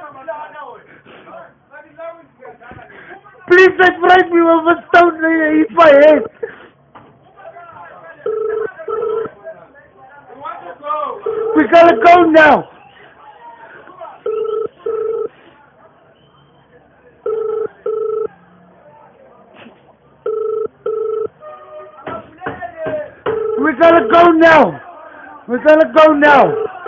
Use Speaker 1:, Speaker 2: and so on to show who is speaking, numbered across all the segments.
Speaker 1: Please separate me with a stone in my head. We gotta go now. We gotta go now. We gotta go now.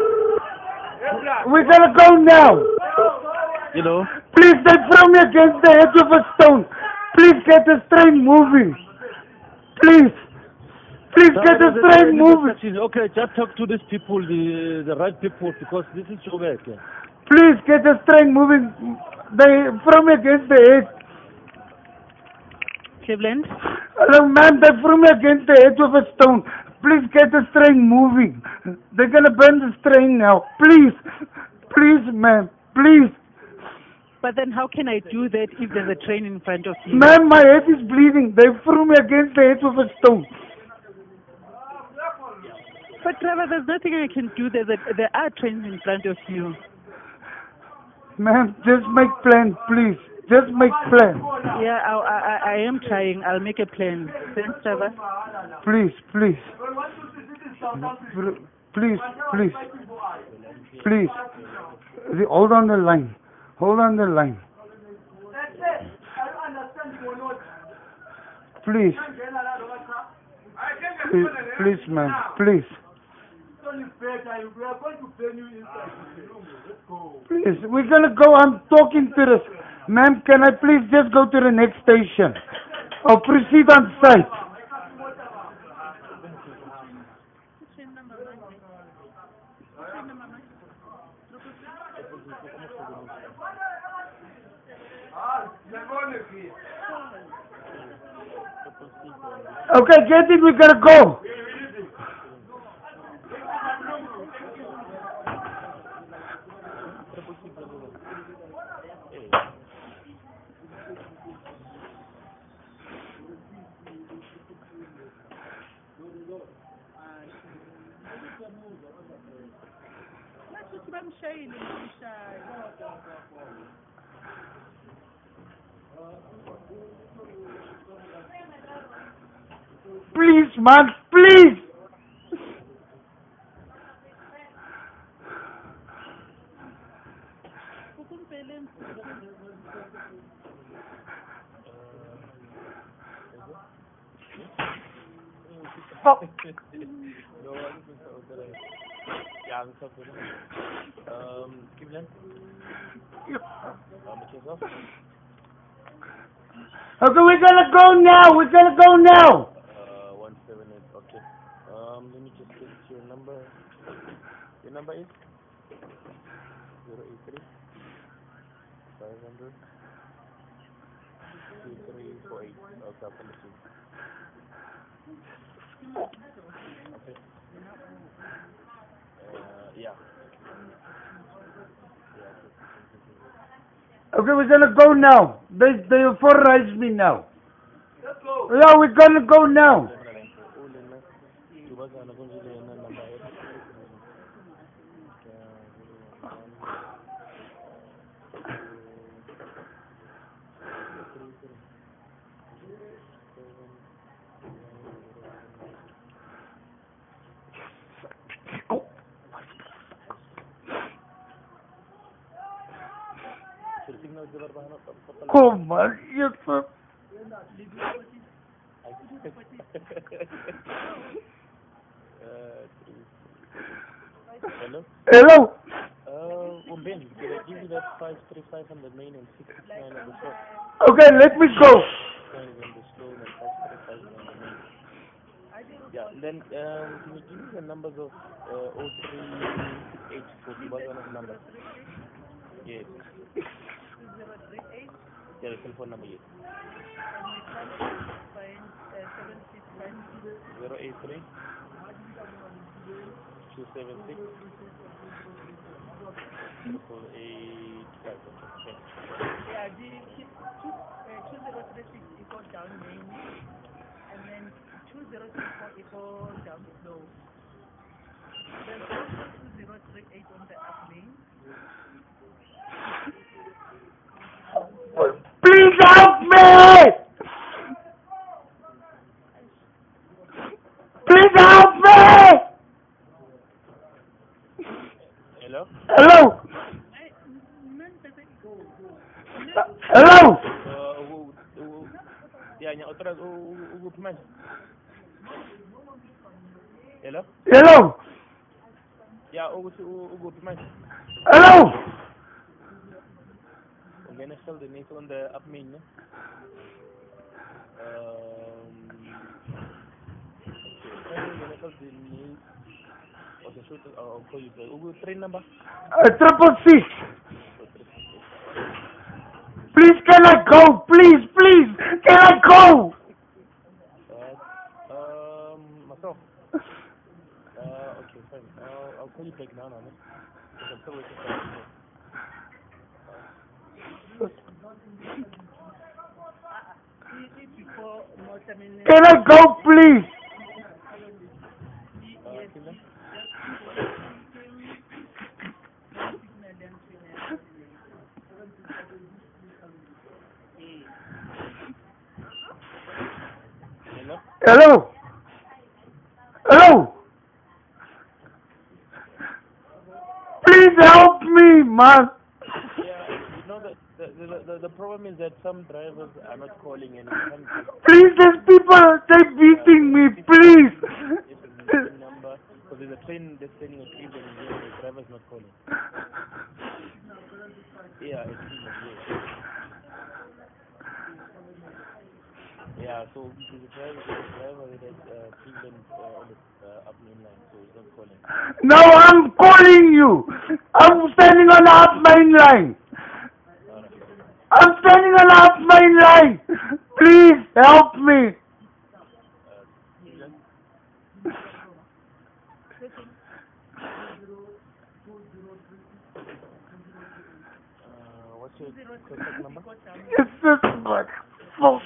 Speaker 1: We gotta go now.
Speaker 2: You know?
Speaker 1: Please, they throw me against the edge of a stone. Please get the train moving. Please. Please get the train moving.
Speaker 2: Okay, just talk to these people, the right people, because this is your work. Yeah.
Speaker 1: Please get the train moving. They throw me against the edge.
Speaker 3: Cleveland?
Speaker 1: Hello, man, they threw me against the edge of a stone. Please get the train moving. They're gonna burn this train now. Please. Please, man. Please.
Speaker 3: But then how can I do that if there's a train in front of you?
Speaker 1: Man, my head is bleeding. They threw me against the edge of a stone.
Speaker 3: But Trevor, there's nothing I can do. There are trains in front of you.
Speaker 1: Man, just make plans, please. Just make plans.
Speaker 3: Yeah, I am trying. I'll make a plan. Thanks, Trevor.
Speaker 1: Please, please. Please, please. Please. Hold on the line. Hold on the line. Please. Please, please, man. Please. Please, we're gonna go. I'm talking to this. Ma'am, can I please just go to the next station? Or proceed on site? Okay, get it, we gotta go. Please, man, please. Oh.
Speaker 2: Cleveland?
Speaker 1: Okay, we're gonna go now. We're gonna go now.
Speaker 2: 178, okay. Let me just get your number. Your number is 083 500 2348. Okay, I'll send it to you. Okay. Yeah.
Speaker 1: Okay, we're gonna go now. They authorized me now.
Speaker 4: Let's go.
Speaker 1: Yeah, we're gonna go now. Come on, yes, sir.
Speaker 2: Hello?
Speaker 1: Hello?
Speaker 2: Ben, did I give you that 535 on the main and 669 on the short?
Speaker 1: Okay, let me go.
Speaker 2: On the slow and 535 on the main. Yeah, then can you give me the numbers of 0368 for the one number? Yes. Yeah, the telephone number, yes. 083 276 485. Okay.
Speaker 3: Yeah, the 2036 equals down main, and then 2034 equals down slow. There's also 2038 on the up main.
Speaker 1: Hello?
Speaker 2: Yeah, otras ukuphi manje? Hello?
Speaker 1: Hello?
Speaker 2: Yeah, ukuphi manje?
Speaker 1: Hello?
Speaker 2: Ungena Sheldon on the up main, ne? Ungena Sheldon. Okay, shoot, I'll call you back. Train number?
Speaker 1: 666. Please, can I go? Please, please, can I go?
Speaker 2: Myself. Okay, fine. I'll call you back now, ne? Because I'm still waiting for you.
Speaker 1: Can I go, please?
Speaker 2: Hello?
Speaker 1: Hello? Hello? Please help me, man.
Speaker 2: Yeah, you know the problem is that some drivers are not calling and
Speaker 1: Please, these people, they're beating me, please.
Speaker 2: number. So there's a train that's sending a trip and the driver's not calling. Yeah, it's yeah, so there's a driver that has Cleveland on the up main line, so he's not calling.
Speaker 1: No, I'm calling you. I'm standing on the up main line. I'm standing on the up main line. Please help me.
Speaker 2: What's your contact number?
Speaker 1: It's just like fuck.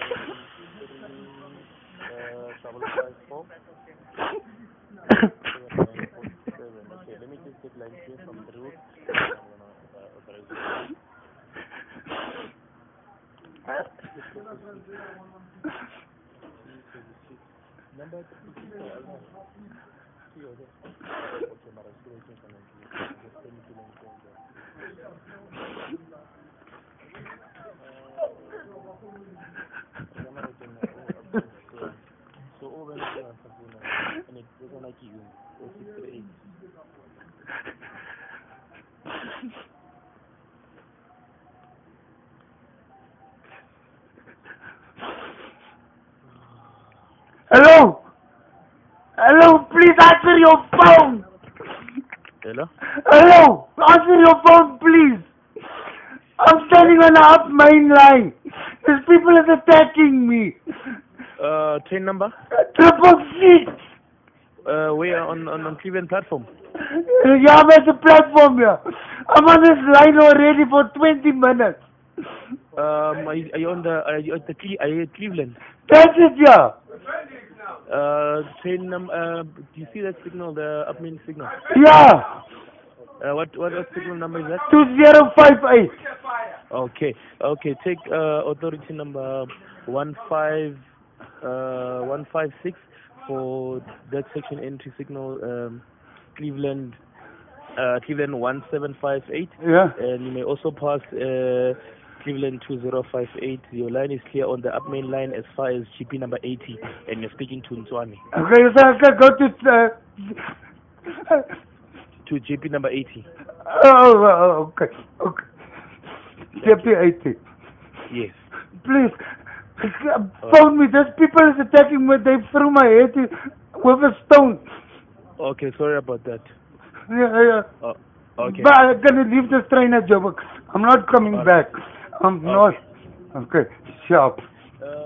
Speaker 2: 554. Okay, let me just get line here from the route. Number so over and it's gonna give you 638.
Speaker 1: Hello? Hello, please answer your phone.
Speaker 2: Hello?
Speaker 1: Hello, answer your phone, please. I'm standing on the up main line. These people is attacking me.
Speaker 2: Train number?
Speaker 1: 666.
Speaker 2: We are on Cleveland platform.
Speaker 1: Yeah, I'm at the platform here. I'm on this line already for 20 minutes.
Speaker 2: Are you at Cleveland?
Speaker 1: That's it, yeah.
Speaker 2: Train number. Do you see that signal? The up main signal.
Speaker 1: Yeah.
Speaker 2: What signal number is that?
Speaker 1: 2058.
Speaker 2: Okay. Take authority number 156 for that section entry signal. Cleveland 1758.
Speaker 1: Yeah.
Speaker 2: And you may also pass Cleveland 2058. Your line is clear on the up main line as far as GP number 80, and you're speaking to Ntswani.
Speaker 1: Okay, so I can go
Speaker 2: To GP number 80.
Speaker 1: okay. GP 80.
Speaker 2: Yes.
Speaker 1: Please, phone me. Those people is attacking me. They threw my head with a stone.
Speaker 2: Okay, sorry about that.
Speaker 1: Yeah.
Speaker 2: Okay.
Speaker 1: But I'm gonna leave this train at Joburg. I'm not coming back. I'm not. Okay, sharp.